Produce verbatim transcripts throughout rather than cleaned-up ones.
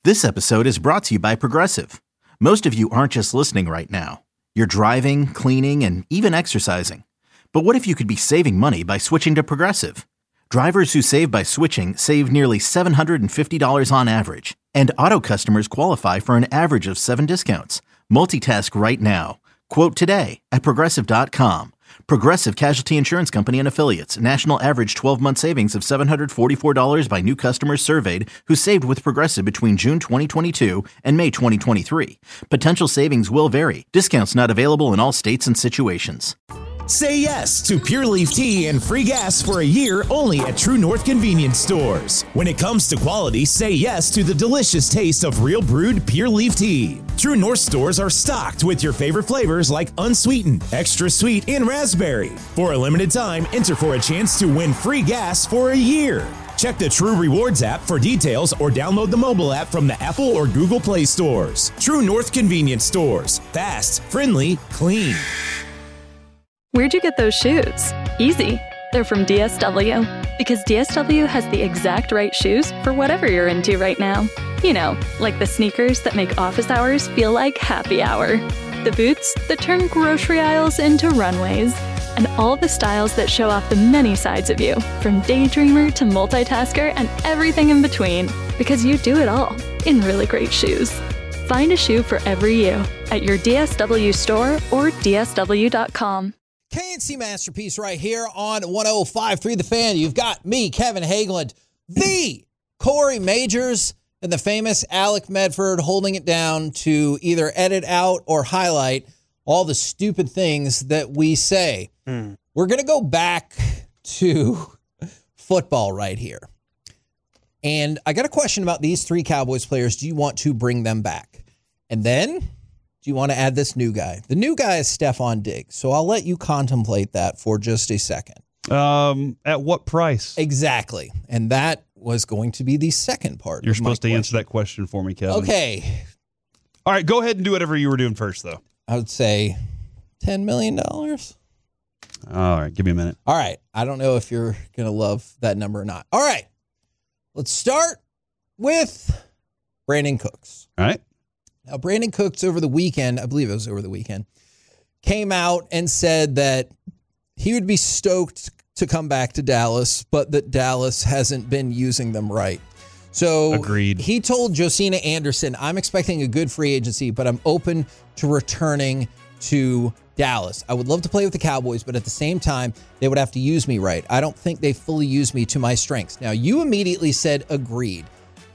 This episode is brought to you by Progressive. Most of you aren't just listening right now. You're driving, cleaning, and even exercising. But what if you could be saving money by switching to Progressive? Drivers who save by switching save nearly seven hundred fifty dollars on average. And auto customers qualify for an average of seven discounts. Multitask right now. Quote today at Progressive dot com. Progressive Casualty Insurance Company and Affiliates. National average twelve-month savings of seven hundred forty-four dollars by new customers surveyed who saved with Progressive between June twenty twenty-two and May twenty twenty-three. Potential savings will vary. Discounts not available in all states and situations. Say yes to Pure Leaf Tea and free gas for a year only at True North Convenience Stores. When it comes to quality, say yes to the delicious taste of real brewed Pure Leaf Tea. True North stores are stocked with your favorite flavors like unsweetened, extra sweet, and raspberry. For a limited time, enter for a chance to win free gas for a year. Check the True Rewards app for details or download the mobile app from the Apple or Google Play stores. True North Convenience Stores. Fast, friendly, clean. Where'd you get those shoes? Easy. They're from D S W. Because D S W has the exact right shoes for whatever you're into right now. You know, like the sneakers that make office hours feel like happy hour. The boots that turn grocery aisles into runways. And all the styles that show off the many sides of you, from daydreamer to multitasker and everything in between. Because you do it all in really great shoes. Find a shoe for every you at your D S W store or D S W dot com. K N C Masterpiece right here on one oh five point three The Fan. You've got me, Kevin Hageland, the Corey Majors, and the famous Alec Medford holding it down to either edit out or highlight all the stupid things that we say. Mm. We're going to go back to football right here. And I got a question about these three Cowboys players. Do you want to bring them back? And then, do you want to add this new guy? The new guy is Stephon Diggs. So I'll let you contemplate that for just a second. Um, at what price? Exactly. And that was going to be the second part. You're supposed to question. answer that question for me, Kevin. Okay. All right, go ahead and do whatever you were doing first, though. I would say ten million dollars. All right, give me a minute. All right. I don't know if you're going to love that number or not. All right. Let's start with Brandon Cooks. All right. Now, Brandon Cooks over the weekend, I believe it was over the weekend, came out and said that he would be stoked to come back to Dallas, but that Dallas hasn't been using them right. So Agreed. He told Josina Anderson, I'm expecting a good free agency, but I'm open to returning to Dallas. I would love to play with the Cowboys, but at the same time, they would have to use me right. I don't think they fully use me to my strengths. Now, you immediately said agreed.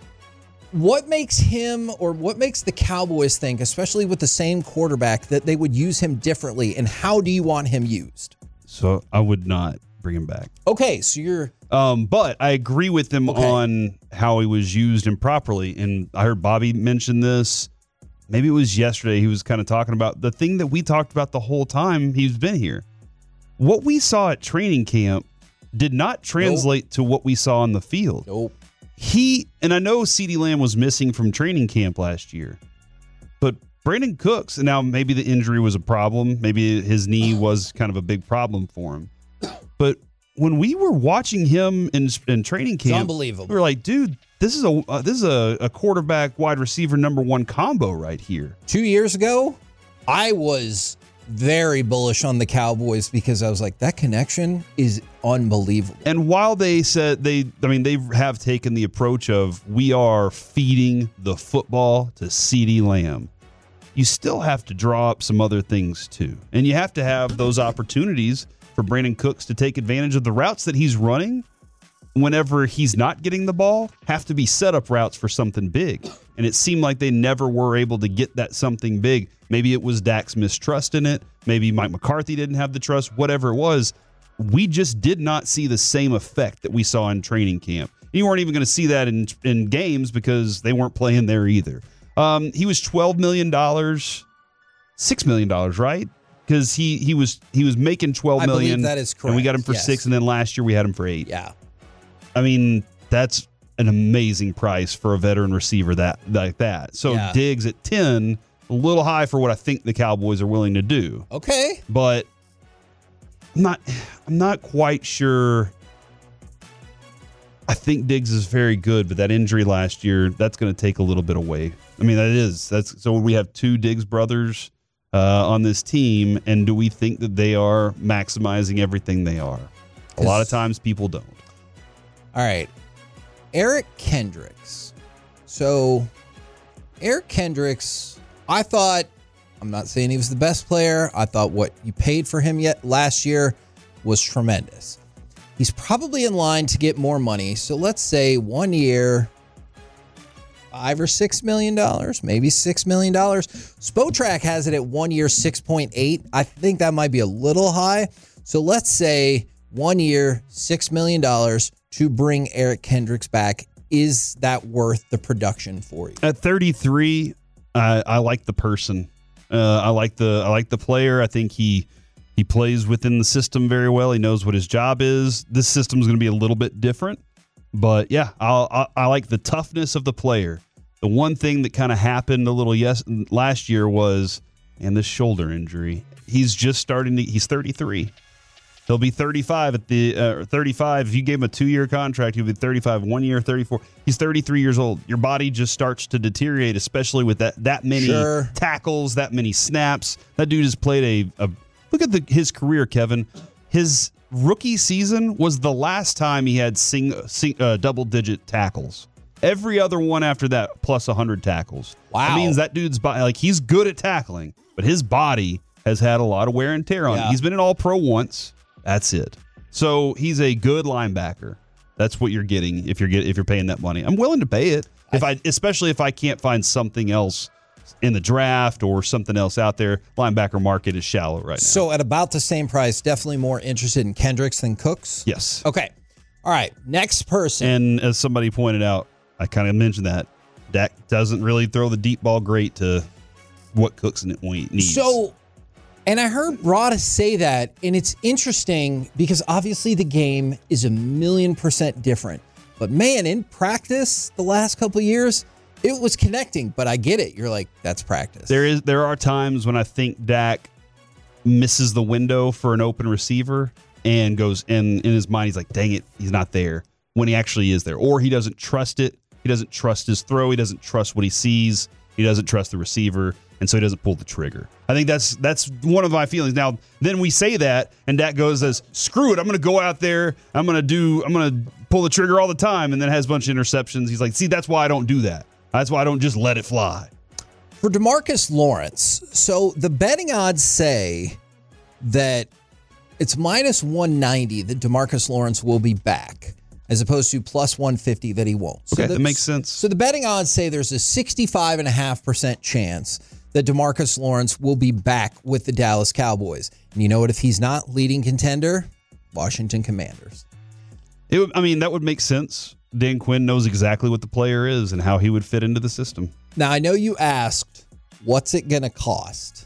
What makes him or what makes the Cowboys think, especially with the same quarterback, that they would use him differently, and how do you want him used? So I would not bring him back. Okay, so you're... Um, but I agree with him okay. on how he was used improperly, and I heard Bobby mention this. Maybe it was yesterday. He was kind of talking about the thing that we talked about the whole time he's been here. What we saw at training camp did not translate nope. to what we saw on the field. Nope. He, and I know CeeDee Lamb was missing from training camp last year, but Brandon Cooks, and now maybe the injury was a problem. Maybe his knee was kind of a big problem for him. But when we were watching him in, in training camp, it's unbelievable. We were like, dude, this is a uh, this is a, a quarterback wide receiver number one combo right here. Two years ago, I was very bullish on the Cowboys because I was like, that connection is unbelievable. And while they said they, I mean, they have taken the approach of we are feeding the football to CeeDee Lamb, you still have to draw up some other things too. And you have to have those opportunities for Brandon Cooks to take advantage of the routes that he's running whenever he's not getting the ball, have to be setup routes for something big. And it seemed like they never were able to get that something big. Maybe it was Dak's mistrust in it. Maybe Mike McCarthy didn't have the trust, whatever it was. We just did not see the same effect that we saw in training camp. You weren't even going to see that in, in games because they weren't playing there either. Um, he was twelve million dollars, six million dollars, right? Because he he was he was making twelve million dollars. I believe that is correct. And we got him for yes. six, and then last year we had him for eight. Yeah. I mean, that's an amazing price for a veteran receiver that like that. So yeah. Diggs at ten, a little high for what I think the Cowboys are willing to do. Okay. But I'm not I'm not quite sure I think Diggs is very good, but that injury last year, that's going to take a little bit away. I mean, that is. That's so we have two Diggs brothers uh, on this team, and do we think that they are maximizing everything they are? A lot of times people don't. All right. Eric Kendricks. So, Eric Kendricks, I thought, I'm not saying he was the best player. I thought what you paid for him yet last year was tremendous. He's probably in line to get more money. So let's say one year, five or six million dollars, maybe six million dollars. Spotrac has it at one year, six point eight. I think that might be a little high. So let's say one year, six million dollars to bring Eric Kendricks back. Is that worth the production for you? At thirty-three, I, I like the person. Uh, I like the I like the player. I think he he plays within the system very well. He knows what his job is. This system is going to be a little bit different, but yeah, I'll, I I like the toughness of the player. The one thing that kind of happened a little yes last year was, and this shoulder injury. He's just starting to. He's thirty-three. He'll be thirty-five at the uh, thirty-five. If you gave him a two-year contract, he'll be thirty-five. One year, thirty-four. He's thirty-three years old. Your body just starts to deteriorate, especially with that that many Sure. tackles, that many snaps. That dude has played a, a look at the, his career, Kevin. His rookie season was the last time he had sing, sing, uh, double-digit tackles. Every other one after that, plus one hundred tackles. Wow. That means that dude's body, like he's good at tackling, but his body has had a lot of wear and tear on Yeah. it. He's been an All-Pro once. That's it. So he's a good linebacker. That's what you're getting if you're get, if you're paying that money. I'm willing to pay it if I, especially if I can't find something else in the draft or something else out there. Linebacker market is shallow right now. So at about the same price, definitely more interested in Kendricks than Cooks? Yes. Okay. All right. Next person. And as somebody pointed out, I kind of mentioned that Dak doesn't really throw the deep ball great to what Cooks needs. So, and I heard Rada say that, and it's interesting because obviously the game is a million percent different. But man, in practice the last couple of years, it was connecting. But I get it. You're like, that's practice. There is there are times when I think Dak misses the window for an open receiver and goes in in his mind, he's like, dang it, he's not there, when he actually is there. Or he doesn't trust it. He doesn't trust his throw. He doesn't trust what he sees. He doesn't trust the receiver. And so he doesn't pull the trigger. I think that's that's one of my feelings. Now, then we say that, and Dak goes as, screw it, I'm going to go out there, I'm going to do, I'm going to pull the trigger all the time, and then has a bunch of interceptions. He's like, see, that's why I don't do that. That's why I don't just let it fly. For DeMarcus Lawrence, so the betting odds say that it's minus one ninety that DeMarcus Lawrence will be back, as opposed to plus one fifty that he won't. Okay, so the, that makes sense. So the betting odds say there's a sixty-five point five percent chance that DeMarcus Lawrence will be back with the Dallas Cowboys. And you know what? If he's not leading contender, Washington Commanders. It would, I mean, that would make sense. Dan Quinn knows exactly what the player is and how he would fit into the system. Now, I know you asked, what's it going to cost?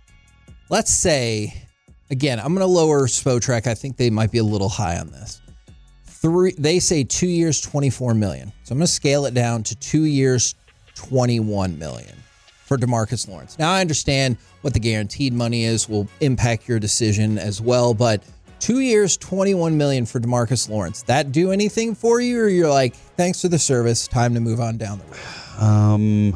Let's say, again, I'm going to lower Spotrac. I think they might be a little high on this. Three, they say two years, twenty-four million dollars. So I'm going to scale it down to two years, twenty-one million dollars for DeMarcus Lawrence. Now, I understand what the guaranteed money is will impact your decision as well, but two years, twenty-one million dollars for DeMarcus Lawrence. That do anything for you, or you're like, thanks for the service, time to move on down the road? Um,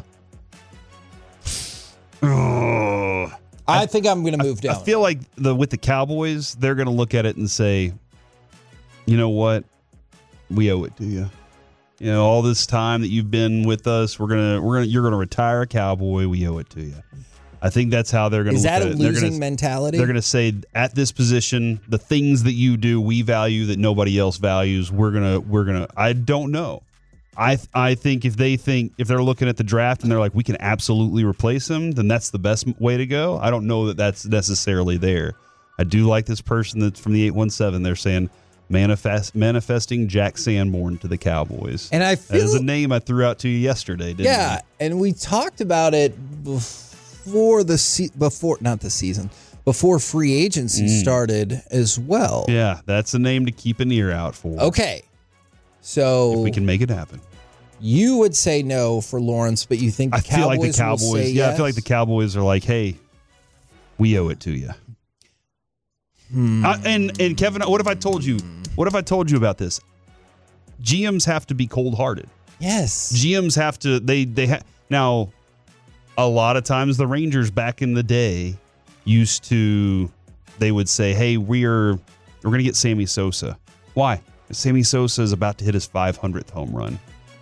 oh, I, I think I'm going to move I, down. I feel like the with the Cowboys, they're going to look at it and say, you know what? We owe it to you. You know, all this time that you've been with us, we're gonna, we're gonna, you're gonna retire a Cowboy. We owe it to you. I think that's how they're gonna. Is look that at a it. They're losing gonna, mentality? They're gonna say, at this position, the things that you do, we value that nobody else values. We're gonna, we're gonna. I don't know. I, I think if they think if they're looking at the draft and they're like, we can absolutely replace him, then that's the best way to go. I don't know that that's necessarily there. I do like this person that's from the eight one seven. They're saying. Manifest manifesting Jack Sanborn to the Cowboys. And I feel that is a name I threw out to you yesterday, didn't yeah, you? and we talked about it before the se- before not the season before free agency Mm. started as well. Yeah, that's a name to keep an ear out for. Okay, so If we can make it happen. you would say no for Lawrence, but you think the I Cowboys feel like the will Cowboys. say Yeah, yes? I feel like the Cowboys are like, hey, we owe it to you. Hmm. I, and and Kevin, what if I told you? What if I told you about this? G Ms have to be cold-hearted. Yes. G Ms have to, they, they ha- now, a lot of times the Rangers back in the day used to, they would say, hey, we're, we're going to get Sammy Sosa. Why? Sammy Sosa is about to hit his five hundredth home run.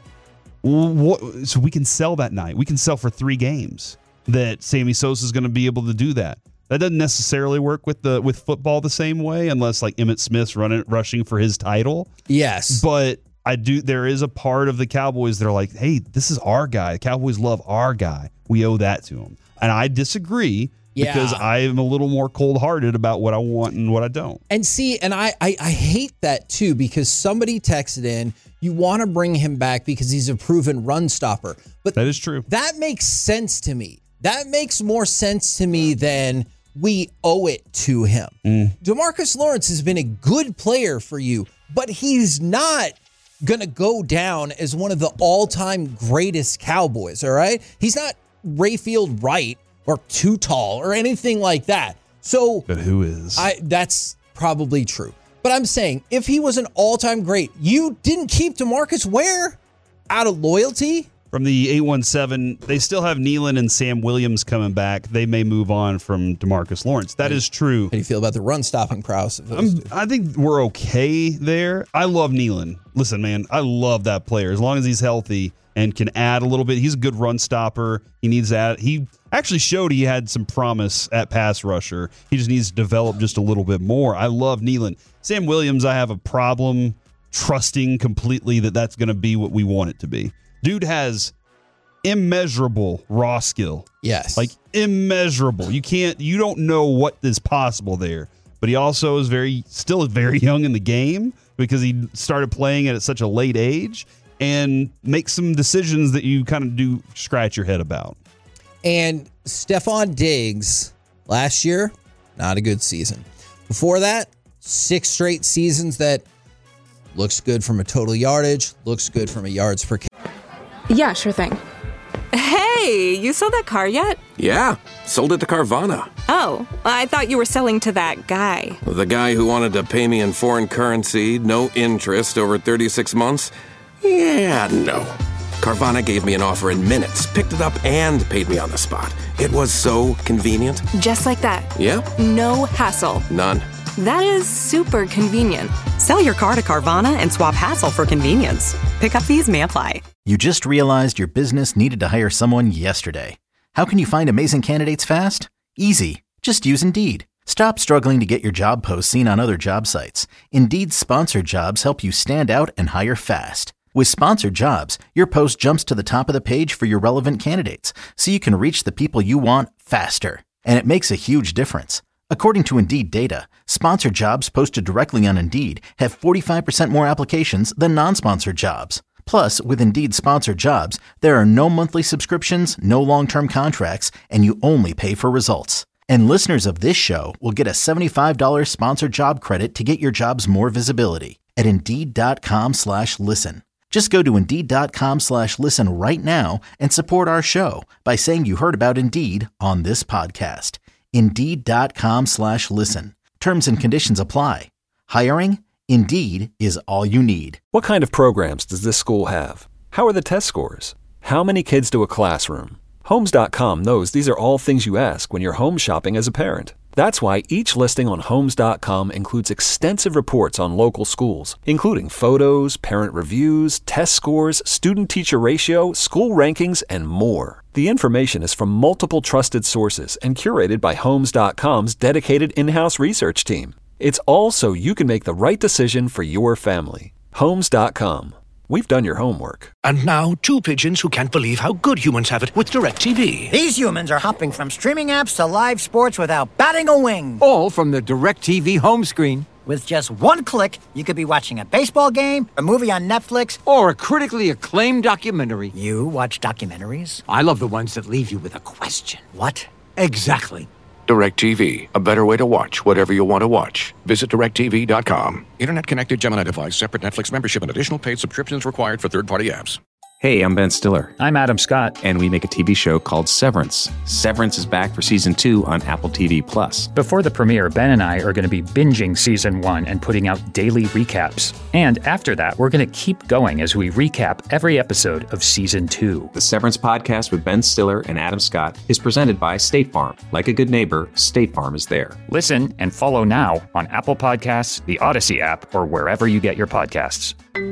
What, so we can sell that night. We can sell for three games that Sammy Sosa is going to be able to do that. That doesn't necessarily work with the with football the same way, unless like Emmitt Smith's running rushing for his title. Yes, but I do. There is a part of the Cowboys that are like, hey, this is our guy. The Cowboys love our guy. We owe that to him. And I disagree yeah. because I am a little more cold-hearted about what I want and what I don't. And see, and I, I, I hate that too, because somebody texted in, you want to bring him back because he's a proven run stopper. But that is true. That makes sense to me. That makes more sense to me than we owe it to him. Mm. DeMarcus Lawrence has been a good player for you, but he's not going to go down as one of the all-time greatest Cowboys, all right? He's not Rayfield Wright or too tall or anything like that. So, but who is? I that's probably true. But I'm saying, if he was an all-time great, you didn't keep DeMarcus Ware out of loyalty? From the eight one seven, they still have Nealon and Sam Williams coming back. They may move on from DeMarcus Lawrence. That is true. How do you feel about the run-stopping prowess of those two? I think we're okay there. I love Nealon. Listen, man, I love that player. As long as he's healthy and can add a little bit. He's a good run stopper. He needs that. He actually showed he had some promise at pass rusher. He just needs to develop just a little bit more. I love Nealon. Sam Williams, I have a problem trusting completely that that's going to be what we want it to be. Dude has immeasurable raw skill. Yes. Like immeasurable. You can't, you don't know what is possible there. But he also is very, still very young in the game because he started playing at such a late age and makes some decisions that you kind of do scratch your head about. And Stephon Diggs last year, not a good season. Before that, six straight seasons that looks good from a total yardage, looks good from a yards per carry. Yeah, sure thing. Hey, you sold that car yet? Yeah, sold it to Carvana. Oh, I thought you were selling to that guy. The guy who wanted to pay me in foreign currency, no interest, over thirty-six months? Yeah, no. Carvana gave me an offer in minutes, picked it up, and paid me on the spot. It was so convenient. Just like that. Yeah. No hassle. None. That is super convenient. Sell your car to Carvana and swap hassle for convenience. Pickup fees may apply. You just realized your business needed to hire someone yesterday. How can you find amazing candidates fast? Easy. Just use Indeed. Stop struggling to get your job posts seen on other job sites. Indeed's sponsored jobs help you stand out and hire fast. With sponsored jobs, your post jumps to the top of the page for your relevant candidates, so you can reach the people you want faster. And it makes a huge difference. According to Indeed data, sponsored jobs posted directly on Indeed have forty-five percent more applications than non-sponsored jobs. Plus, with Indeed sponsored jobs, there are no monthly subscriptions, no long-term contracts, and you only pay for results. And listeners of this show will get a seventy-five dollars sponsored job credit to get your jobs more visibility at Indeed.com slash listen. Just go to Indeed.com slash listen right now and support our show by saying you heard about Indeed on this podcast. Indeed.com slash listen. Terms and conditions apply. Hiring? Indeed is all you need. What kind of programs does this school have? How are the test scores? How many kids do a classroom? Homes dot com knows these are all things you ask when you're home shopping as a parent. That's why each listing on Homes dot com includes extensive reports on local schools, including photos, parent reviews, test scores, student-teacher ratio, school rankings, and more. The information is from multiple trusted sources and curated by Homes dot com's dedicated in-house research team. It's all so you can make the right decision for your family. Homes dot com. We've done your homework. And now, two pigeons who can't believe how good humans have it with DirecTV. These humans are hopping from streaming apps to live sports without batting a wing. All from the DirecTV home screen. With just one click, you could be watching a baseball game, a movie on Netflix, or a critically acclaimed documentary. You watch documentaries? I love the ones that leave you with a question. What? Exactly. DirecTV, a better way to watch whatever you want to watch. Visit direct T V dot com. Internet connected Gemini device, separate Netflix membership, and additional paid subscriptions required for third-party apps. Hey, I'm Ben Stiller. I'm Adam Scott. And we make a T V show called Severance. Severance is back for season two on Apple T V Plus. Before the premiere, Ben and I are going to be binging season one and putting out daily recaps. And after that, we're going to keep going as we recap every episode of season two. The Severance podcast with Ben Stiller and Adam Scott is presented by State Farm. Like a good neighbor, State Farm is there. Listen and follow now on Apple Podcasts, the Odyssey app, or wherever you get your podcasts.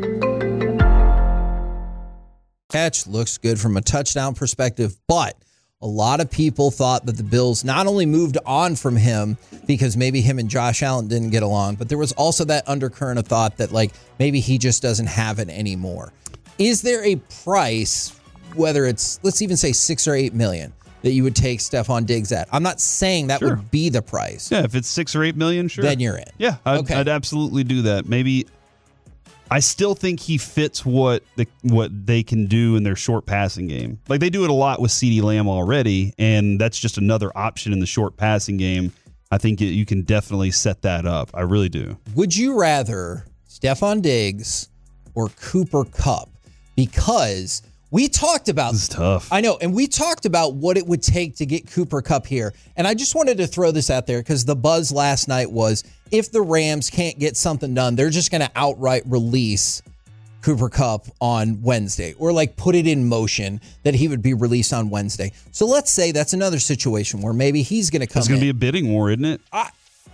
Catch looks good from a touchdown perspective, but a lot of people thought that the Bills not only moved on from him because maybe him and Josh Allen didn't get along, but there was also that undercurrent of thought that like maybe he just doesn't have it anymore. Is there a price, whether it's, let's even say six or eight million, that you would take Stephon Diggs at? I'm not saying that sure. would be the price. Yeah, if it's six or eight million, sure. Then you're in. Yeah, I'd, okay. I'd absolutely do that. Maybe. I still think he fits what the, what they can do in their short passing game. Like they do it a lot with CeeDee Lamb already, and that's just another option in the short passing game. I think it, you can definitely set that up. I really do. Would you rather Stephon Diggs or Cooper Kupp? Because we talked about this is tough. I know, and we talked about what it would take to get Cooper Kupp here. And I just wanted to throw this out there because the buzz last night was if the Rams can't get something done, they're just going to outright release Cooper Kupp on Wednesday or like put it in motion that he would be released on Wednesday. So let's say that's another situation where maybe he's going to come in. It's going to be a bidding war, isn't it? I,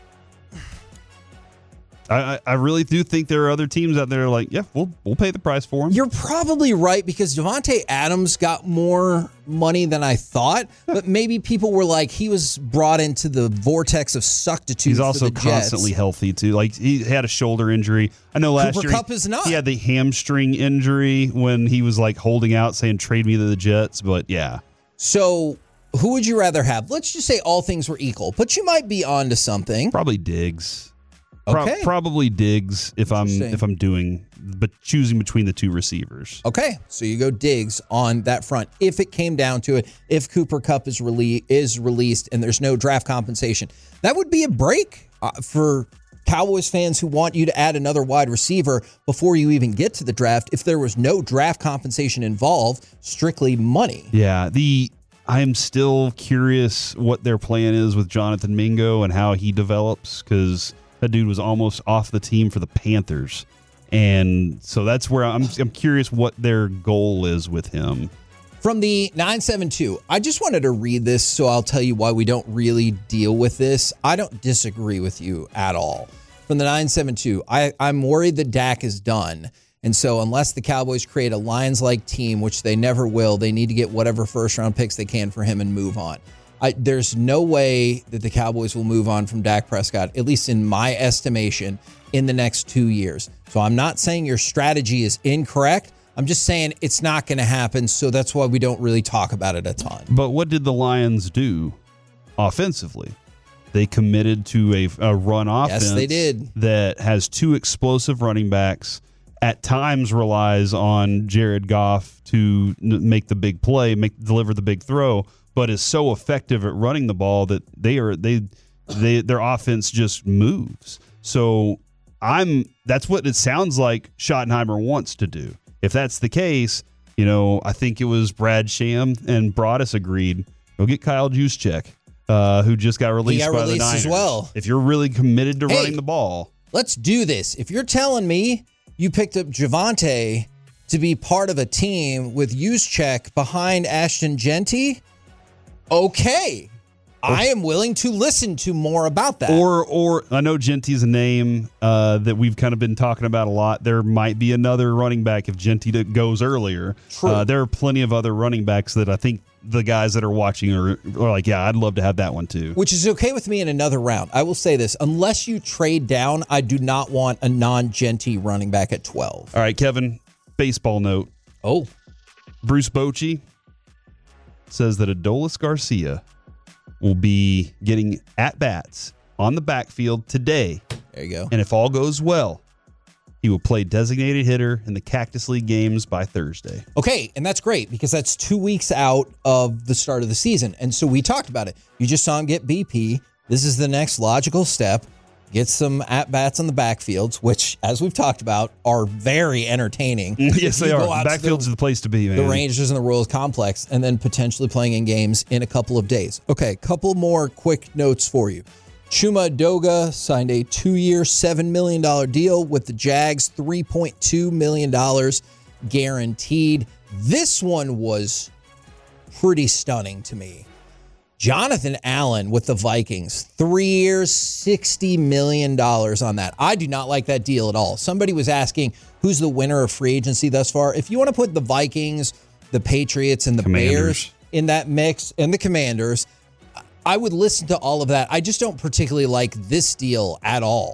I, I really do think there are other teams out there like, yeah, we'll we'll pay the price for him. You're probably right because Davante Adams got more money than I thought, but maybe people were like, he was brought into the vortex of suctitude. He's also for the constantly Jets. healthy too. Like he had a shoulder injury. I know last Cooper year Kupp he, is not. he had the hamstring injury when he was like holding out saying trade me to the Jets, but yeah. So who would you rather have? Let's just say all things were equal, but you might be onto something. Probably Diggs. Okay. Pro- probably Diggs if I'm if I'm doing, but choosing between the two receivers. Okay, so you go Diggs on that front. If it came down to it, if Cooper Kupp is rele- is released and there's no draft compensation, that would be a break uh, for Cowboys fans who want you to add another wide receiver before you even get to the draft. If there was no draft compensation involved, strictly money. Yeah, the I'm still curious what their plan is with Jonathan Mingo and how he develops because that dude was almost off the team for the Panthers. And so that's where I'm I'm curious what their goal is with him. From the nine seven two, I just wanted to read this, so I'll tell you why we don't really deal with this. I don't disagree with you at all. From the nine seven two, I, I'm worried that Dak is done. And so unless the Cowboys create a Lions-like team, which they never will, they need to get whatever first-round picks they can for him and move on. I, there's no way that the Cowboys will move on from Dak Prescott, at least in my estimation, in the next two years. So I'm not saying your strategy is incorrect. I'm just saying it's not going to happen, so that's why we don't really talk about it a ton. But what did the Lions do offensively? They committed to a, a run offense yes, they did. that has two explosive running backs, at times relies on Jared Goff to n- make the big play, make deliver the big throw, but is so effective at running the ball that they are they they their offense just moves. So I'm that's what it sounds like Schottenheimer wants to do. If that's the case, you know, I think it was Brad Sham and Broadus agreed. Go get Kyle Juszczyk, uh, who just got released got by released the Niners. as well. If you're really committed to Hey, running the ball, let's do this. If you're telling me you picked up Javonte to be part of a team with Juszczyk behind Ashton Genty, okay. I am willing to listen to more about that. Or, or I know Genty's a name uh, that we've kind of been talking about a lot. There might be another running back if Genty goes earlier. True. Uh, there are plenty of other running backs that I think the guys that are watching are, are like, yeah, I'd love to have that one too. Which is okay with me in another round. I will say this. Unless you trade down, I do not want a non-Genty running back at twelve. All right, Kevin, baseball note. Oh. Bruce Bochy says that Adolis Garcia will be getting at-bats on the backfield today. There you go. And if all goes well, he will play designated hitter in the Cactus League games by Thursday. Okay, and that's great because that's two weeks out of the start of the season. And so we talked about it. You just saw him get B P. This is the next logical step. get some at-bats on the backfields, which, as we've talked about, are very entertaining. Yes, they are. Backfields are the place to be, man. The Rangers and the Royals complex, and then potentially playing in games in a couple of days. Okay, couple more quick notes for you. Chuma Edoga signed a two-year, seven million dollars deal with the Jags, three point two million dollars guaranteed. This one was pretty stunning to me. Jonathan Allen with the Vikings, three years, sixty million dollars on that. I do not like that deal at all. Somebody was asking who's the winner of free agency thus far. If you want to put the Vikings, the Patriots, and the Commanders. Bears in that mix, and the Commanders, I would listen to all of that. I just don't particularly like this deal at all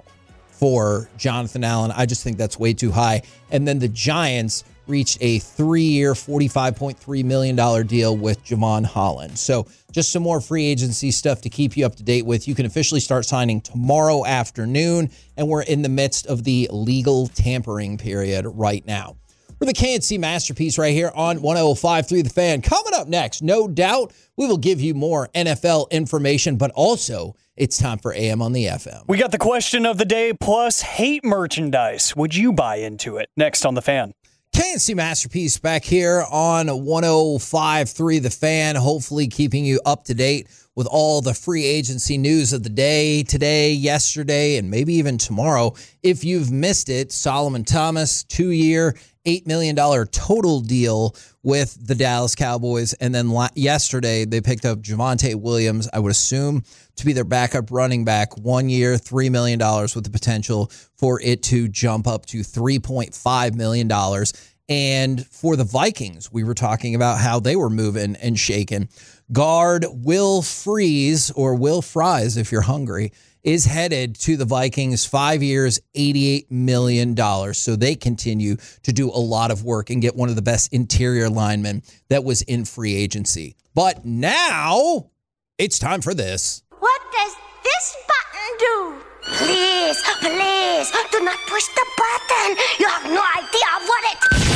for Jonathan Allen. I just think that's way too high. And then the Giants reached a three-year, forty-five point three million dollars deal with Javon Holland. So just some more free agency stuff to keep you up to date with. You can officially start signing tomorrow afternoon, and we're in the midst of the legal tampering period right now. We're the K and C Masterpiece right here on one oh five point three The Fan. Coming up next, no doubt, we will give you more N F L information, but also it's time for A M on the F M. We got the question of the day plus hate merchandise. Would you buy into it? Next on The Fan. K and C Masterpiece back here on one oh five point three The Fan, hopefully keeping you up to date with all the free agency news of the day, today, yesterday, and maybe even tomorrow. If you've missed it, Solomon Thomas, two-year, eight million dollars total deal with the Dallas Cowboys. And then la- yesterday, they picked up Javonte Williams, I would assume, to be their backup running back. One year, three million dollars with the potential for it to jump up to three point five million dollars. And for the Vikings, we were talking about how they were moving and shaking. Guard Will Fries, or Will Fries if you're hungry, is headed to the Vikings, five years, eighty-eight million dollars. So they continue to do a lot of work and get one of the best interior linemen that was in free agency. But now it's time for this. What does this button do? Please, please, do not push the button. You have no idea what it...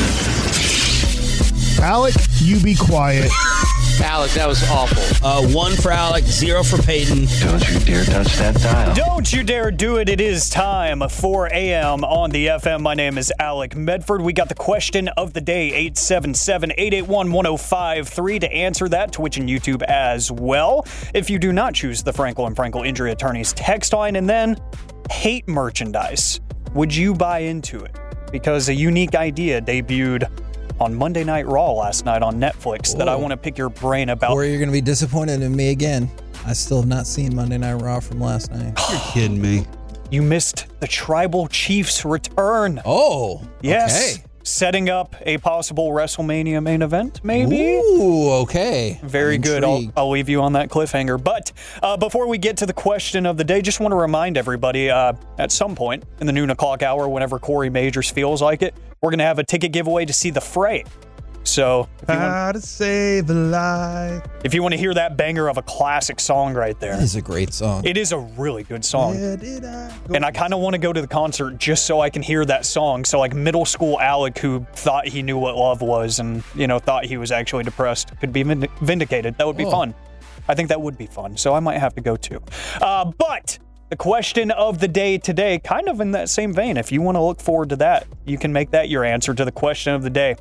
Alec, you be quiet. Alec, that was awful. Uh, one for Alec, zero for Peyton. Don't you dare touch that dial. Don't you dare do it. It is time for A M on the F M. My name is Alec Medford. We got the question of the day, eight seven seven, eight eight one, one oh five three. To answer that, Twitch and YouTube as well. If you do not choose the Frankel and Frankel Injury Attorneys text line, and then hate merchandise, would you buy into it? Because a unique idea debuted on Monday Night Raw last night on Netflix. Whoa. That I want to pick your brain about. Or you're going to be disappointed in me again. I still have not seen Monday Night Raw from last night. You're kidding me. You missed the Tribal Chief's return. Oh, yes. Okay. Setting up a possible WrestleMania main event, maybe? Ooh, okay. Very I'm good. I'll, I'll leave you on that cliffhanger. But uh, before we get to the question of the day, just want to remind everybody, uh, at some point in the noon o'clock hour, whenever Corey Majors feels like it, we're going to have a ticket giveaway to see The Fray. So, if you, How want, to save a life. if you want to hear that banger of a classic song right there. It is a great song. It is a really good song. Where did I go? And I kind of want to go to the concert just so I can hear that song. So like middle school Alec, who thought he knew what love was and, you know, thought he was actually depressed, could be vind- vindicated. That would be Oh. fun. I think that would be fun. So I might have to go too. Uh, but the question of the day today, kind of in that same vein, if you want to look forward to that, you can make that your answer to the question of the day.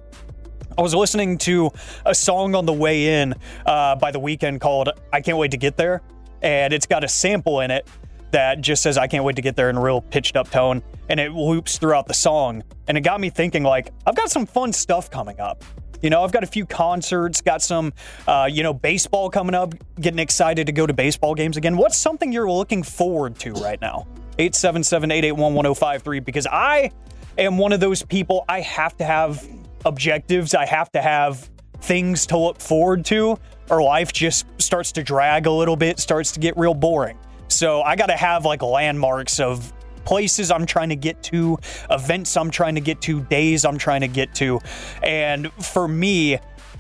I was listening to a song on the way in uh, by The Weeknd called I Can't Wait to Get There. And it's got a sample in it that just says I can't wait to get there in a real pitched up tone. And it loops throughout the song. And it got me thinking, like, I've got some fun stuff coming up. You know, I've got a few concerts, got some, uh, you know, baseball coming up, getting excited to go to baseball games again. What's something you're looking forward to right now? eight seven seven, eight eight one, one oh five three. Because I am one of those people, I have to have objectives. I have to have things to look forward to, or life just starts to drag a little bit, starts to get real boring. So I got to have like landmarks of places I'm trying to get to, events I'm trying to get to, days I'm trying to get to. And for me,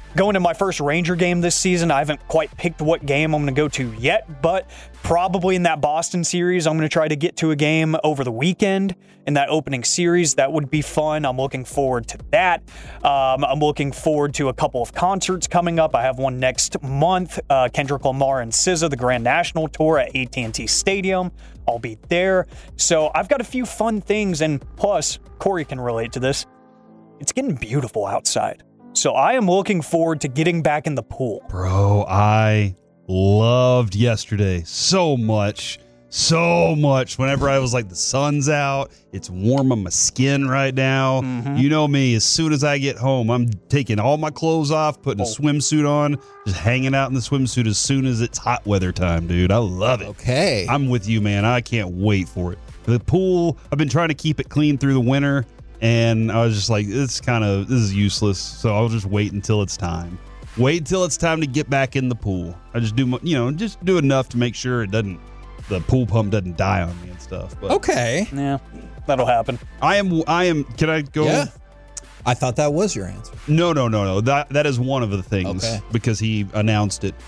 going to my first Ranger game this season. I haven't quite picked what game I'm going to go to yet, but probably in that Boston series, I'm going to try to get to a game over the weekend in that opening series. That would be fun. I'm looking forward to that. Um, I'm looking forward to a couple of concerts coming up. I have one next month, uh, Kendrick Lamar and S Z A, the Grand National Tour at A T and T Stadium. I'll be there. So I've got a few fun things, and plus, Corey can relate to this. It's getting beautiful outside. So I am looking forward to getting back in the pool. Bro, I loved yesterday so much, so much. Whenever I was like, the sun's out, it's warm on my skin right now. Mm-hmm. You know me, as soon as I get home, I'm taking all my clothes off, putting oh. a swimsuit on, just hanging out in the swimsuit as soon as it's hot weather time, dude. I love it. Okay. I'm with you, man. I can't wait for it. The pool, I've been trying to keep it clean through the winter. And I was just like, it's kind of, this is useless. So I'll just wait until it's time. Wait until it's time to get back in the pool. I just do, you know, just do enough to make sure it doesn't, the pool pump doesn't die on me and stuff. But okay. Yeah, that'll happen. I am, I am, can I go? Yeah. I thought that was your answer. No, no, no, no. That That is one of the things okay. because he announced it.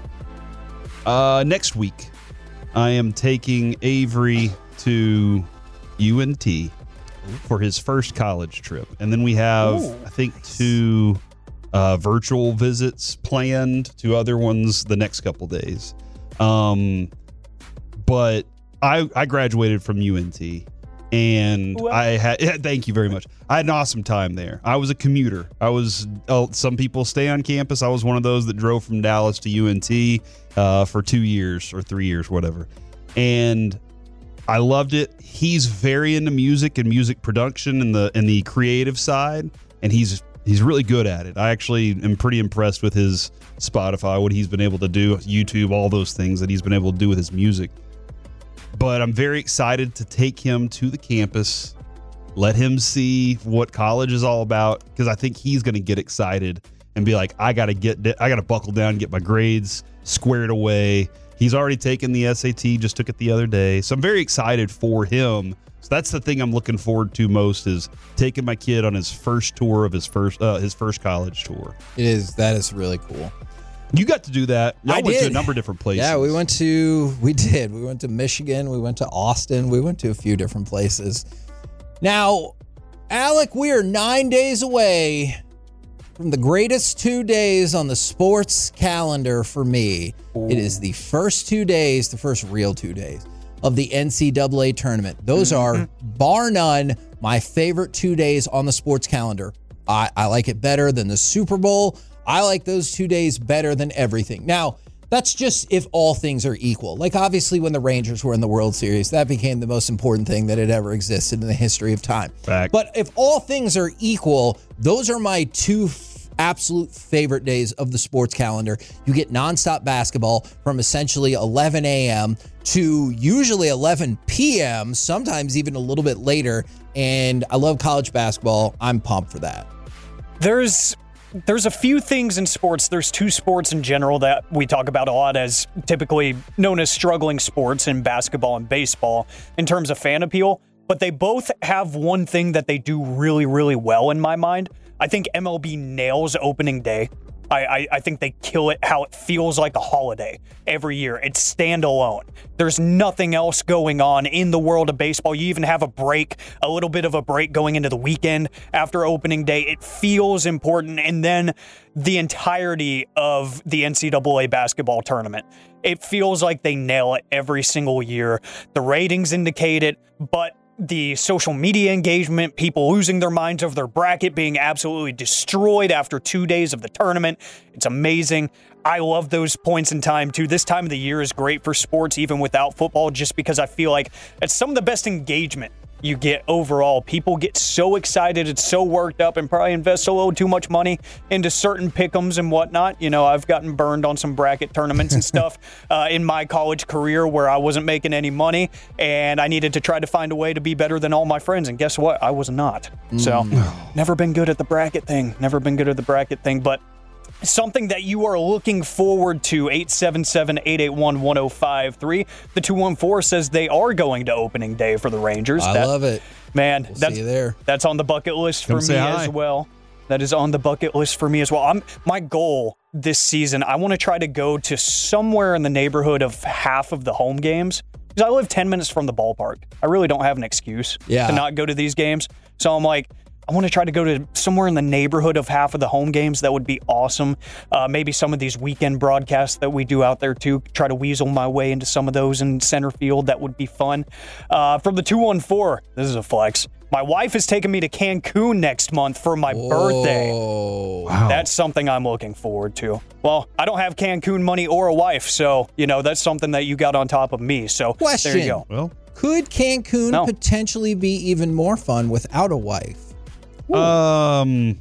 Uh, next week, I am taking Avery to U N T for his first college trip. And then we have, Ooh, I think, nice. two uh, virtual visits planned, two other ones the next couple days. Um, but I, I graduated from U N T, and well, I had, yeah, thank you very much. I had an awesome time there. I was a commuter. I was, oh, some people stay on campus. I was one of those that drove from Dallas to U N T uh, for two years or three years, whatever. And I loved it. He's very into music and music production and the and the creative side, and he's he's really good at it. I actually am pretty impressed with his Spotify, what he's been able to do, YouTube, all those things that he's been able to do with his music. But I'm very excited to take him to the campus, let him see what college is all about, because I think he's going to get excited and be like, I got to get, I got to buckle down and get my grades squared away. He's already taken the S A T, just took it the other day. So I'm very excited for him. So that's the thing I'm looking forward to most, is taking my kid on his first tour of his first uh, his first college tour. It is. That is really cool. You got to do that. Y'all I went did. to a number of different places. Yeah, we went to, we did. We went to Michigan. We went to Austin. We went to a few different places. Now, Alec, we are nine days away from the greatest two days on the sports calendar for me. Ooh. It is the first two days, the first real two days of the N C double A tournament. Those mm-hmm. are, bar none, my favorite two days on the sports calendar. I, I like it better than the Super Bowl. I like those two days better than everything. Now, that's just if all things are equal. Like, obviously, when the Rangers were in the World Series, that became the most important thing that had ever existed in the history of time. Fact. But if all things are equal, those are my two f- absolute favorite days of the sports calendar. You get nonstop basketball from essentially eleven a.m. to usually eleven p.m., sometimes even a little bit later. And I love college basketball. I'm pumped for that. There's... There's a few things in sports. There's two sports in general that we talk about a lot as typically known as struggling sports in basketball and baseball in terms of fan appeal, but they both have one thing that they do really, really well in my mind. I think M L B nails opening day. I, I, I think they kill it how it feels like a holiday every year. It's standalone. There's nothing else going on in the world of baseball. You even have a break, a little bit of a break going into the weekend after opening day. It feels important. And then the entirety of the N C double A basketball tournament. It feels like they nail it every single year. The ratings indicate it, but the social media engagement, people losing their minds over their bracket being absolutely destroyed after two days of the tournament. It's amazing. I love those points in time, too. This time of the year is great for sports, even without football, just because I feel like it's some of the best engagement you get overall. People get so excited, it's so worked up, and probably invest a little too much money into certain pick'ems and whatnot. You know, I've gotten burned on some bracket tournaments and stuff uh, in my college career where I wasn't making any money, and I needed to try to find a way to be better than all my friends, and guess what? I was not. Mm. So, never been good at the bracket thing. Never been good at the bracket thing, but something that you are looking forward to. Eight seven seven, eight eight one, one oh five three. The two one four says they are going to opening day for the Rangers. I that, love it. Man, we'll that's, see you there. That's on the bucket list for Come me hi. as well. that is on the bucket list for me as well. I'm my goal this season, I want to try to go to somewhere in the neighborhood of half of the home games. Because I live ten minutes from the ballpark. I really don't have an excuse yeah. to not go to these games. So I'm like, I want to try to go to somewhere in the neighborhood of half of the home games. That would be awesome. Uh, maybe some of these weekend broadcasts that we do out there too. Try to weasel my way into some of those in center field. That would be fun. Uh, from the two one four, this is a flex. My wife is taking me to Cancun next month for my Whoa. birthday. Wow. That's something I'm looking forward to. Well, I don't have Cancun money or a wife, so, you know, that's something that you got on top of me. So Question. there you go. Well, could Cancun No. potentially be even more fun without a wife? Ooh. Um.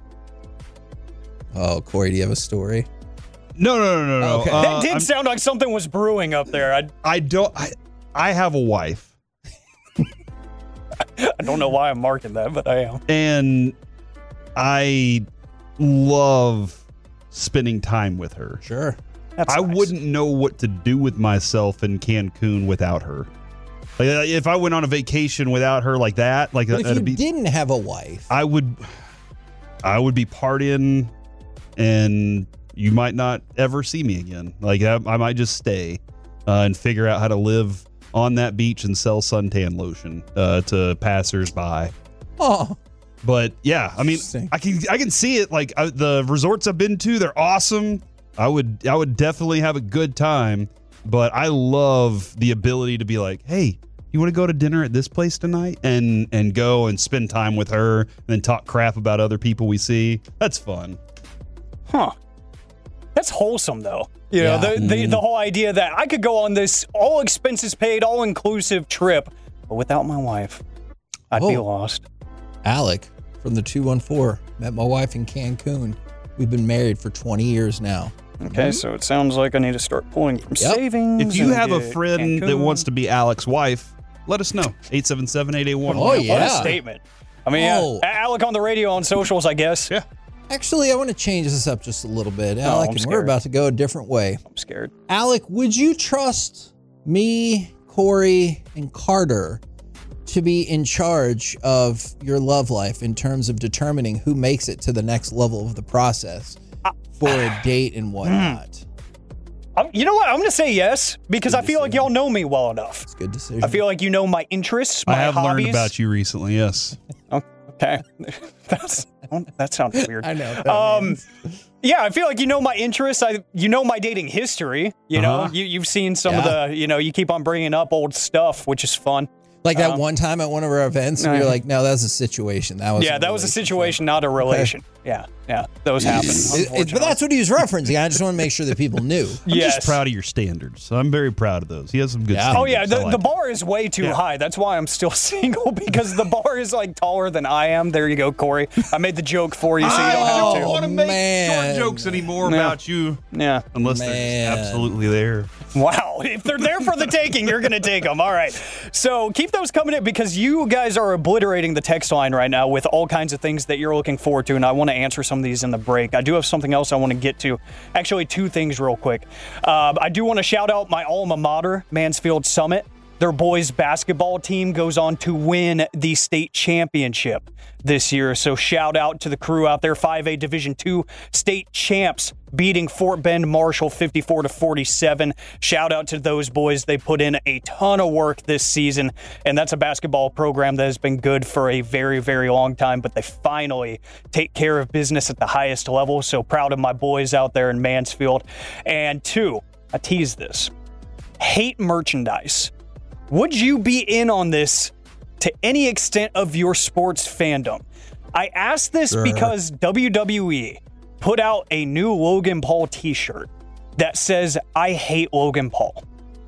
Oh, Corey, do you have a story? No, no, no, no, no. Okay. Uh, That did I'm- sound like something was brewing up there. I, I don't. I, I have a wife, I don't know why I'm marking that, but I am. and I love spending time with her. Sure. That's I nice. wouldn't know what to do with myself in Cancun without her. Like, uh, if I went on a vacation without her like that, like But if that'd you be, didn't have a wife, I would, I would be partying, and you might not ever see me again. Like I, I might just stay uh, and figure out how to live on that beach and sell suntan lotion uh, to passersby. oh, But yeah, I mean, Interesting. I can I can see it. Like I, the resorts I've been to, they're awesome. I would I would definitely have a good time. But I love the ability to be like, hey, you want to go to dinner at this place tonight, and and go and spend time with her, and then talk crap about other people we see. That's fun. Huh. That's wholesome, though. You know, Yeah. the, the, the whole idea that I could go on this all expenses paid, all inclusive trip, but without my wife, I'd be Oh. lost. Alec from the two one four met my wife in Cancun. We've been married for twenty years now. Okay, so it sounds like I need to start pulling from Yep. savings. If you and have a get friend that Cancun. wants to be Alec's wife, let us know. eight seven seven, eight eight one. Oh, What a yeah. statement. I mean, Oh. yeah, Alec on the radio on socials, I guess. Yeah. Actually, I want to change this up just a little bit, Alec, I'm and we're scared. about to go a different way. I'm scared. Alec, would you trust me, Corey, and Carter to be in charge of your love life in terms of determining who makes it to the next level of the process for a date and whatnot? Um, you know what? I'm going to say yes because I feel like y'all know me well enough. It's a good decision. I feel like you know my interests, my I have hobbies. learned about you recently, yes. Okay. That's, that sounds weird. I know. What that Um, means. Yeah, I feel like you know my interests. I, you know my dating history. You know, Uh-huh. you you've seen some Yeah. of the, you know, you keep on bringing up old stuff, which is fun. Like that um, one time at one of our events, and uh, you're like, no, that's a situation. That was Yeah, that was a relationship." situation, not a relation. Yeah, yeah, those happen. It- it- but unfortunately. that's what he was referencing. I just want to make sure that people knew. I'm Yes. just proud of your standards. I'm very proud of those. He has some good Yeah. standards. Oh yeah, I the, like the it. bar is way too Yeah. high. That's why I'm still single because the bar is like taller than I am. There you go, Corey. I made the joke for you, so you don't I have don't to. want to make man. short jokes anymore No. about you Yeah. unless Man. they're just absolutely there. Wow. If they're there for the taking, you're going to take them. All right. So keep those coming in because you guys are obliterating the text line right now with all kinds of things that you're looking forward to. And I want to answer some of these in the break. I do have something else I want to get to. Actually, two things real quick. Uh, I do want to shout out my alma mater, Mansfield Summit. Their boys basketball team goes on to win the state championship this year. So shout out to the crew out there, five A Division two state champs beating Fort Bend Marshall fifty-four to forty-seven. Shout out to those boys. They put in a ton of work this season, and that's a basketball program that has been good for a very, very long time, but they finally take care of business at the highest level. So proud of my boys out there in Mansfield. And two, I tease this. Hate merchandise. Would you be in on this to any extent of your sports fandom? I ask this Sure. because W W E put out a new Logan Paul t-shirt that says, I hate Logan Paul.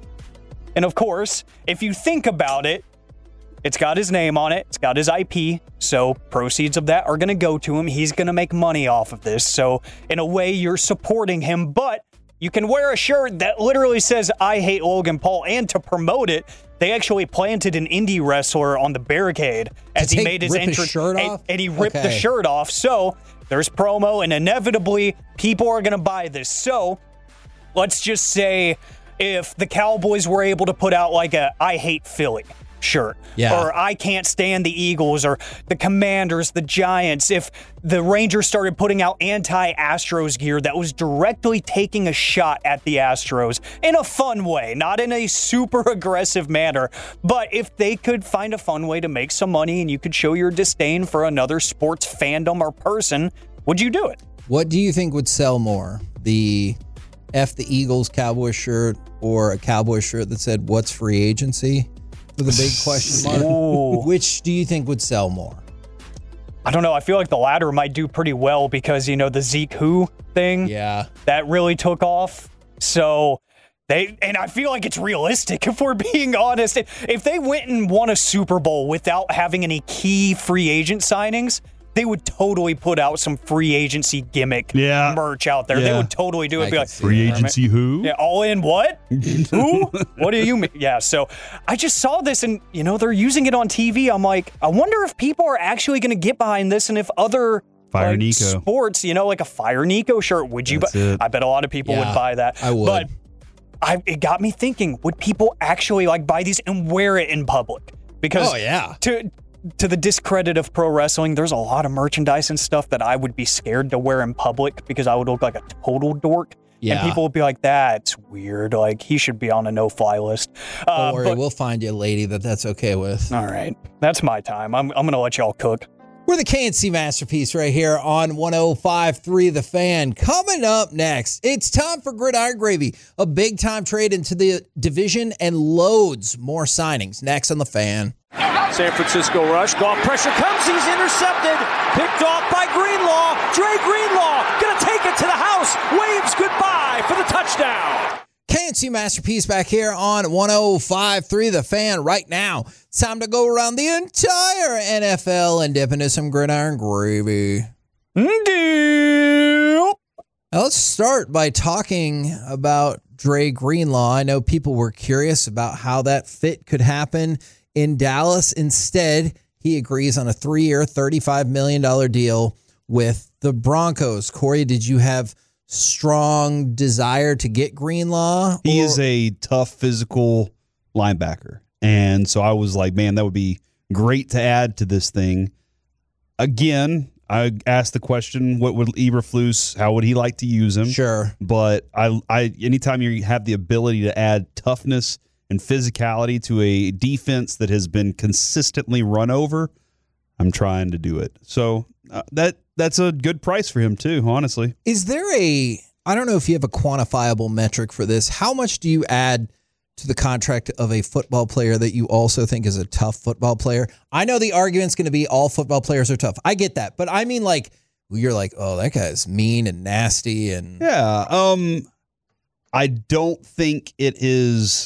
And of course, if you think about it, it's got his name on it. It's got his I P. So proceeds of that are going to go to him. He's going to make money off of this. So in a way, you're supporting him. But you can wear a shirt that literally says, I hate Logan Paul. And to promote it, they actually planted an indie wrestler on the barricade as he take- made his rip his entrance. shirt and, off? and he ripped the Okay. shirt off. So there's promo, and inevitably, people are going to buy this. So let's just say if the Cowboys were able to put out like a I hate Philly shirt. Yeah. Or I can't stand the Eagles or the Commanders, the Giants. If the Rangers started putting out anti-Astros gear that was directly taking a shot at the Astros in a fun way, not in a super aggressive manner, but if they could find a fun way to make some money and you could show your disdain for another sports fandom or person, would you do it? What do you think would sell more? The F the Eagles Cowboy shirt or a Cowboy shirt that said, "What's free agency?" with a big question mark? Ooh. Which do you think would sell more? I don't know. I feel like the latter might do pretty well because, you know, the Zeke Who thing, yeah, that really took off. So they, and I feel like it's realistic if we're being honest. If they went and won a Super Bowl without having any key free agent signings, they would totally put out some free agency gimmick yeah. merch out there. Yeah. They would totally do it. I Be like, free agency who? Yeah, all in what? Who? What do you mean? Yeah, so I just saw this and, you know, they're using it on T V. I'm like, I wonder if people are actually going to get behind this and if other Fire like, Nico. sports, you know, like a Fire Nico shirt, would you That's buy? it. I bet a lot of people Yeah, would buy that. I would. But I, it got me thinking, would people actually like buy these and wear it in public? Because Oh, yeah. to to the discredit of pro wrestling, there's a lot of merchandise and stuff that I would be scared to wear in public because I would look like a total dork. Yeah. And people would be like, that's weird. Like, he should be on a no-fly list. Uh, Don't worry, but- we'll find you a lady that that's okay with. all right. That's my time. I'm, I'm going to let y'all cook. We're the K N C Masterpiece right here on one oh five point three The Fan. Coming up next, it's time for Gridiron Gravy, a big-time trade into the division and loads more signings. Next on The Fan. San Francisco rush. Golf pressure comes. He's intercepted. Picked off by Greenlaw. Dre Greenlaw going to take it to the house. Waves goodbye for the touchdown. K N C Masterpiece back here on one oh five point three The Fan right now. It's time to go around the entire N F L and dip into some Gridiron Gravy. Now, let's start by talking about Dre Greenlaw. I know people were curious about how that fit could happen in Dallas. Instead, he agrees on a three-year, thirty-five million dollars deal with the Broncos. Corey, did you have strong desire to get Greenlaw? He or- is a tough physical linebacker. And so I was like, man, that would be great to add to this thing. Again, I asked the question, what would Eberflus, how would he like to use him? Sure. But I, I, anytime you have the ability to add toughness and physicality to a defense that has been consistently run over, I'm trying to do it. So uh, that that's a good price for him too, honestly. Is there a, I don't know if you have a quantifiable metric for this. How much do you add to the contract of a football player that you also think is a tough football player? I know the argument's going to be all football players are tough. I get that. But I mean, like, you're like, oh, that guy's mean and nasty. And Yeah. Um, I don't think it is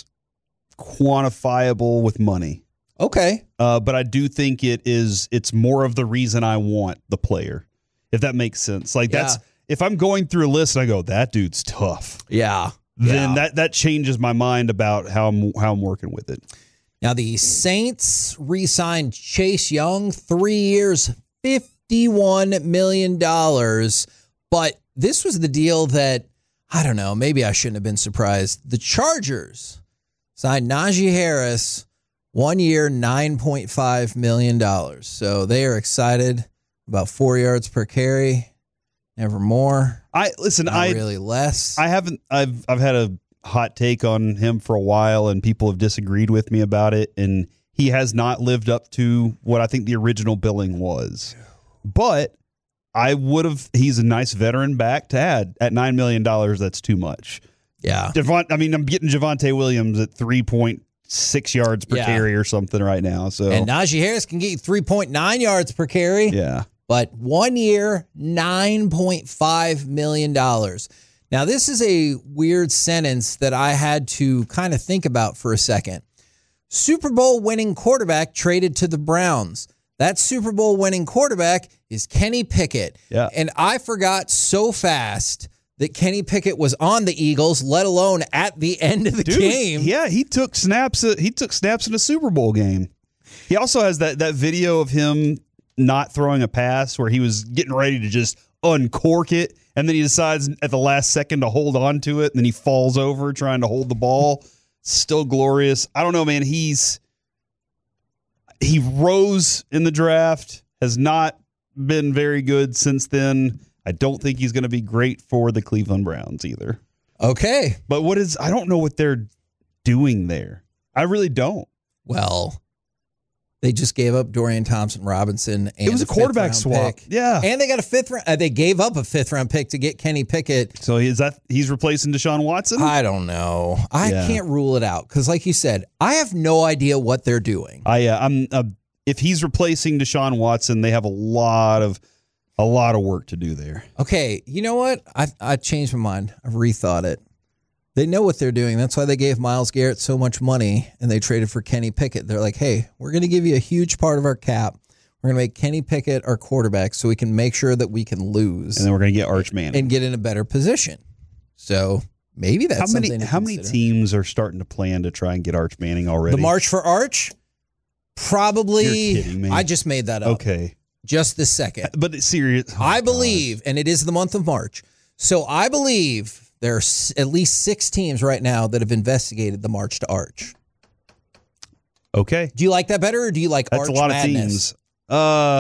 quantifiable with money. Okay. Uh, but I do think it is, it's more of the reason I want the player, if that makes sense. Like Yeah. that's, if I'm going through a list and I go, that dude's tough. Yeah. Then Yeah. that, that changes my mind about how I'm, how I'm working with it. Now, the Saints re-signed Chase Young, three years, fifty-one million dollars. But this was the deal that, I don't know, maybe I shouldn't have been surprised. The Chargers signed Najee Harris, one year, nine point five million dollars. So they are excited about four yards per carry. Never more. I listen, Not I really less. I haven't I've I've had a hot take on him for a while and people have disagreed with me about it, and he has not lived up to what I think the original billing was. But I would have he's a nice veteran back to add at nine million dollars. That's too much. Yeah. Devon, I mean, I'm getting Javonte Williams at three point six yards per Yeah. carry or something right now. So And Najee Harris can get you three point nine yards per carry. yeah. But one year, nine point five million dollars. Now, this is a weird sentence that I had to kind of think about for a second. Super Bowl winning quarterback traded to the Browns. That Super Bowl winning quarterback is Kenny Pickett. Yeah. And I forgot so fast that Kenny Pickett was on the Eagles, let alone at the end of the Dude, game. Yeah, he took snaps. uh, He took snaps in a Super Bowl game. He also has that that video of him not throwing a pass where he was getting ready to just uncork it, and then he decides at the last second to hold on to it, and then he falls over trying to hold the ball. Still glorious. I don't know, man. He's he rose in the draft, has not been very good since then. I don't think he's going to be great for the Cleveland Browns either. Okay. But what is, I don't know what they're doing there. I really don't. Well, they just gave up Dorian Thompson-Robinson. And it was a, a quarterback swap. Pick. Yeah. And they got a fifth round. Uh, they gave up a fifth round pick to get Kenny Pickett. So is that he's replacing Deshaun Watson? I don't know. I Yeah. can't rule it out because, like you said, I have no idea what they're doing. I uh, I'm uh, if he's replacing Deshaun Watson, they have a lot of a lot of work to do there. Okay, you know what? I I changed my mind. I've rethought it. They know what they're doing. That's why they gave Myles Garrett so much money and they traded for Kenny Pickett. They're like, hey, we're going to give you a huge part of our cap. We're going to make Kenny Pickett our quarterback so we can make sure that we can lose. And then we're going to get Arch Manning. And get in a better position. So maybe that's how many something to how many consider. teams are starting to plan to try and get Arch Manning already? The March for Arch? Probably. You're kidding me. I just made that up. Okay. Just this second. But it's serious. Oh, I believe, and it is the month of March, so I believe there are s- at least six teams right now that have investigated the March to Arch. Okay. Do you like that better, or do you like That's Arch a lot Madness? of teams. Uh,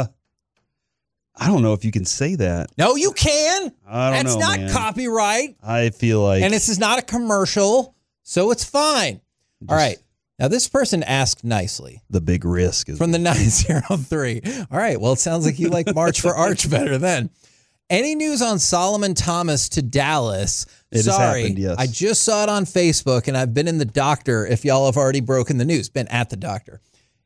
I don't know if you can say that. No, you can. I don't That's know, not man. copyright, I feel like. and this is not a commercial, so it's fine. All right. Now, this person asked nicely. The big risk is From the nine oh three. All right. Well, it sounds like you like March for Arch better then. Any news on Solomon Thomas to Dallas? It has Sorry, happened, yes. I just saw it on Facebook, and I've been in the doctor if y'all have already broken the news. Been at the doctor.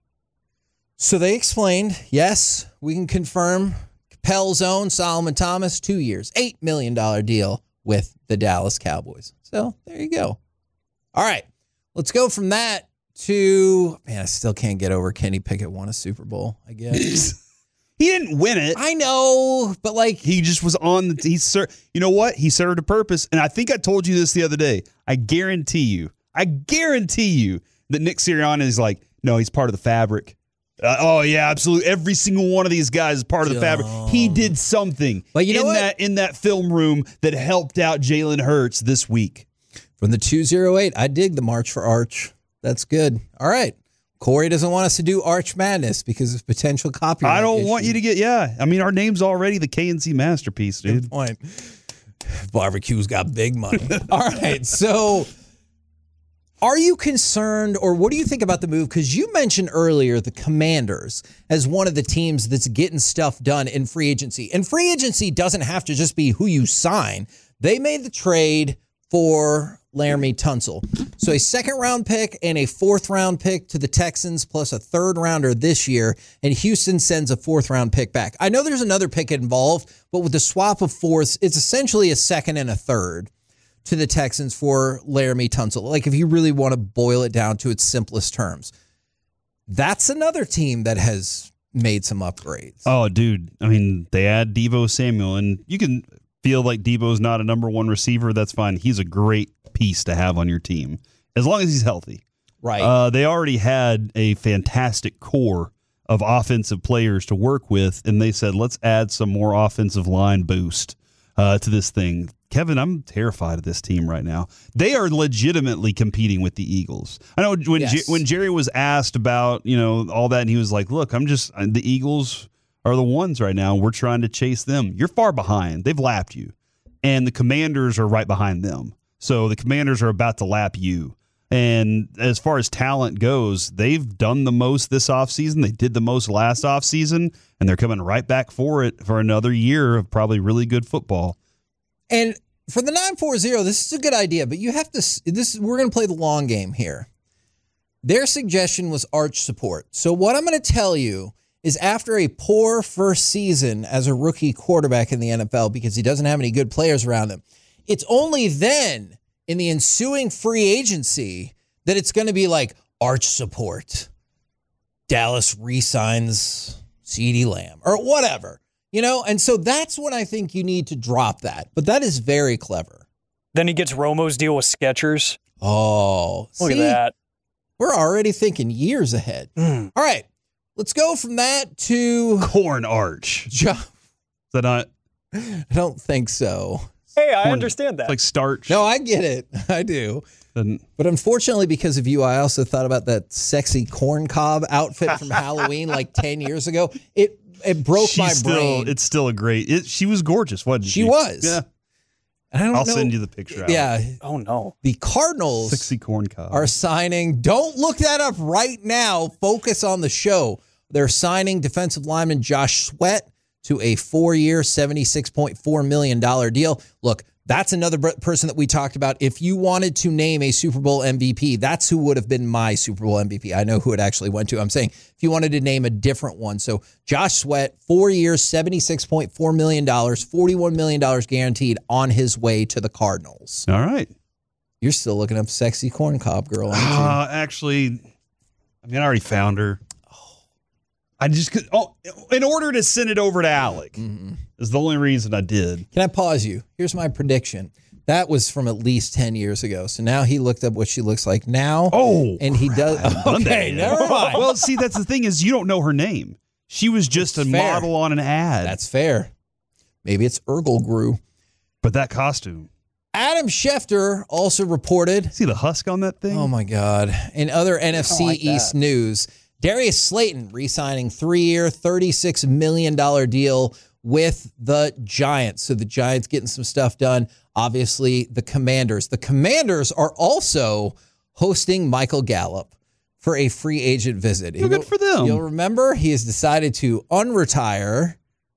So they explained, yes, we can confirm Capel's own Solomon Thomas, two years, eight million dollars deal with the Dallas Cowboys. So there you go. All right. Let's go from that to, man, I still can't get over Kenny Pickett won a Super Bowl, I guess. He didn't win it. I know, but like he just was on the. He ser- You know what? He served a purpose, and I think I told you this the other day. I guarantee you, I guarantee you that Nick Sirianni is like, no, he's part of the fabric. Uh, oh yeah, absolutely. Every single one of these guys is part of the fabric. He did something, but you know in what? that in that film room that helped out Jalen Hurts this week. From the two oh eight, I dig the March for Arch. That's good. All right. Corey doesn't want us to do Arch Madness because of potential copyright. I don't issues. want you to get, yeah. I mean, our name's already the K N C masterpiece, dude. Good point. Barbecue's got big money. All right. So are you concerned, or what do you think about the move? Because you mentioned earlier the Commanders as one of the teams that's getting stuff done in free agency. And free agency doesn't have to just be who you sign. They made the trade for Laramie Tunsil. So a second round pick and a fourth round pick to the Texans, plus a third rounder this year. And Houston sends a fourth round pick back. I know there's another pick involved, but with the swap of fourths, it's essentially a second and a third to the Texans for Laramie Tunsil. Like if you really want to boil it down to its simplest terms, that's another team that has made some upgrades. Oh, dude. I mean, they add Deebo Samuel, and you can feel like Deebo's not a number one receiver. That's fine. He's a great piece to have on your team as long as he's healthy. Right. Uh, they already had a fantastic core of offensive players to work with, and they said, let's add some more offensive line boost uh, to this thing. Kevin, I'm terrified of this team right now. They are legitimately competing with the Eagles. I know when Yes. J- when Jerry was asked about, you know, all that, and he was like, look, I'm just, the Eagles are the ones right now. We're trying to chase them. You're far behind. They've lapped you. And the Commanders are right behind them. So the Commanders are about to lap you. And as far as talent goes, they've done the most this offseason. They did the most last offseason, and they're coming right back for it for another year of probably really good football. And for the nine forty, this is a good idea, but you have to, this we're going to play the long game here. Their suggestion was Arch support. So what I'm going to tell you is after a poor first season as a rookie quarterback in the N F L because he doesn't have any good players around him, it's only then in the ensuing free agency that it's going to be like Arch support. Dallas re-signs CeeDee Lamb or whatever, you know? And so that's when I think you need to drop that. But that is very clever. Then he gets Romo's deal with Skechers. Oh, look see? at that. We're already thinking years ahead. Mm. All right. Let's go from that to Corn Arch. Jo- Is that not? I don't think so. Hey, I Corn- understand that. It's like starch. No, I get it. I do. And But unfortunately, because of you, I also thought about that sexy corn cob outfit from Halloween like ten years ago. It it broke she's my still, brain. It's still a great. It, she was gorgeous, wasn't she? She was. Yeah. And I don't I'll know- send you the picture. Yeah. Alex. Oh, no. The Cardinals Sexy corn cob. are signing. Don't look that up right now. Focus on the show. They're signing defensive lineman Josh Sweat to a four-year, seventy-six point four million dollars deal. Look, that's another br- person that we talked about. If you wanted to name a Super Bowl M V P, that's who would have been my Super Bowl M V P. I know who it actually went to. I'm saying if you wanted to name a different one. So Josh Sweat, four years, seventy-six point four million dollars, forty-one million dollars guaranteed on his way to the Cardinals. All right. You're still looking up sexy corn cob girl, aren't you? Uh, actually, I mean, I already found her. I just could. Oh, in order to send it over to Alec Mm-hmm. is the only reason I did. Can I pause you? Here's my prediction. That was from at least ten years ago. So now he looked up what she looks like now. Oh, and he does. Okay, never mind. Well, see, that's the thing is you don't know her name. She was just That's a fair. model on an ad. That's fair. Maybe it's Urkel Grew. But that costume. Adam Schefter also reported. See the husk on that thing? Oh, my God. In other N F C like East that. news, Darius Slayton re-signing three-year, thirty-six million dollars deal with the Giants. So the Giants getting some stuff done. Obviously, the Commanders. The Commanders are also hosting Michael Gallup for a free agent visit. Well, good for them. You'll remember he has decided to unretire.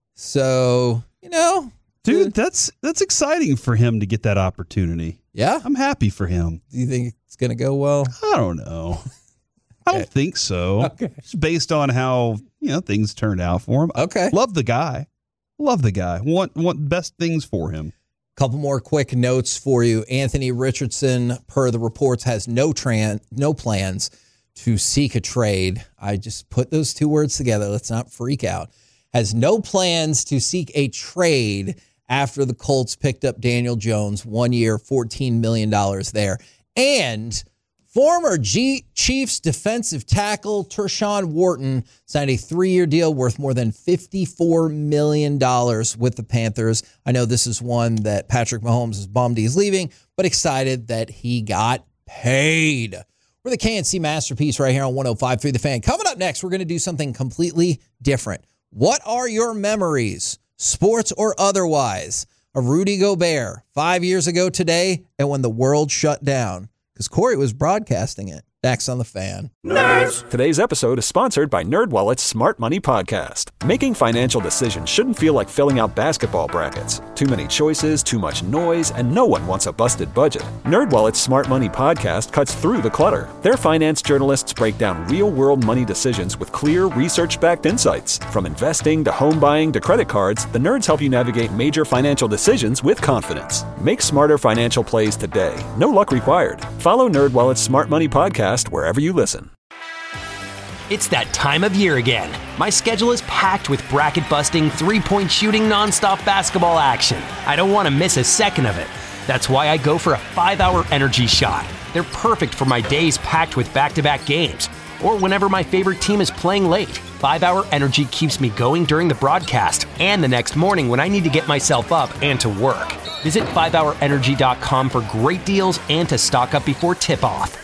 So, you know. Dude, that's that's exciting for him to get that opportunity. Yeah? I'm happy for him. Do you think it's going to go well? I don't know. I don't think so. Okay. Just based on how, you know, things turned out for him. Okay. Love the guy. Love the guy. Want want best things for him. Couple more quick notes for you. Anthony Richardson, per the reports, has no tran- no plans to seek a trade. I just put those two words together. Let's not freak out. Has no plans to seek a trade after the Colts picked up Daniel Jones, one year, fourteen million dollars there. And former G- Chiefs defensive tackle Tershawn Wharton signed a three-year deal worth more than fifty-four million dollars with the Panthers. I know this is one that Patrick Mahomes is bummed he's leaving, but excited that he got paid. We're the K N C Masterpiece right here on one oh five point three The Fan. Coming up next, we're going to do something completely different. What are your memories, sports or otherwise, of Rudy Gobert five years ago today and when the world shut down? Because Corey was broadcasting it. Next on The Fan. Nerds! Today's episode is sponsored by NerdWallet's Smart Money Podcast. Making financial decisions shouldn't feel like filling out basketball brackets. Too many choices, too much noise, and no one wants a busted budget. NerdWallet's Smart Money Podcast cuts through the clutter. Their finance journalists break down real-world money decisions with clear, research-backed insights. From investing to home buying to credit cards, the nerds help you navigate major financial decisions with confidence. Make smarter financial plays today. No luck required. Follow NerdWallet's Smart Money Podcast wherever you listen. It's that time of year again. My schedule is packed with bracket-busting, three-point shooting, nonstop basketball action. I don't want to miss a second of it. That's why I go for a five-hour energy shot. They're perfect for my days packed with back-to-back games, or whenever my favorite team is playing late. five-hour energy keeps me going during the broadcast and the next morning when I need to get myself up and to work. Visit five hour energy dot com for great deals and to stock up before tip-off.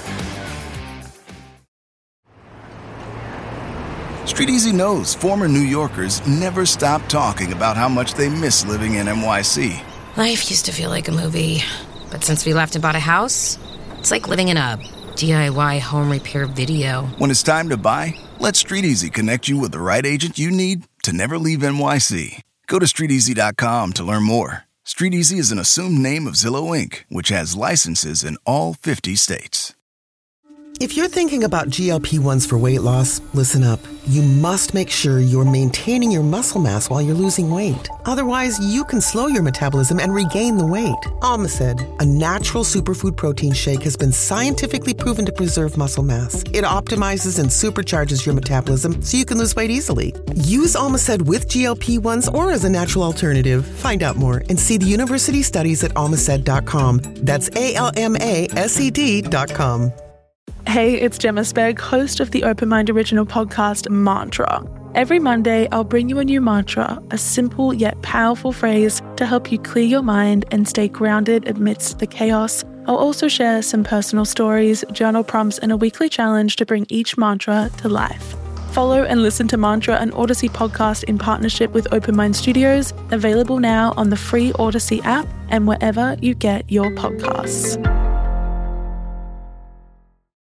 Street Easy knows former New Yorkers never stop talking about how much they miss living in N Y C. Life used to feel like a movie, but since we left and bought a house, it's like living in a D I Y home repair video. When it's time to buy, let Street Easy connect you with the right agent you need to never leave N Y C. Go to street easy dot com to learn more. Street Easy is an assumed name of Zillow Incorporated, which has licenses in all fifty states. If you're thinking about G L P ones for weight loss, listen up. You must make sure you're maintaining your muscle mass while you're losing weight. Otherwise, you can slow your metabolism and regain the weight. Almacid, a natural superfood protein shake, has been scientifically proven to preserve muscle mass. It optimizes and supercharges your metabolism so you can lose weight easily. Use Almacid with G L P ones or as a natural alternative. Find out more and see the university studies at almacid dot com. That's A L M A S E D dot com. Hey, it's Gemma Spegg, host of the Open Mind original podcast, Mantra. Every Monday, I'll bring you a new mantra, a simple yet powerful phrase to help you clear your mind and stay grounded amidst the chaos. I'll also share some personal stories, journal prompts, and a weekly challenge to bring each mantra to life. Follow and listen to Mantra, an Odyssey podcast in partnership with Open Mind Studios, available now on the free Odyssey app and wherever you get your podcasts.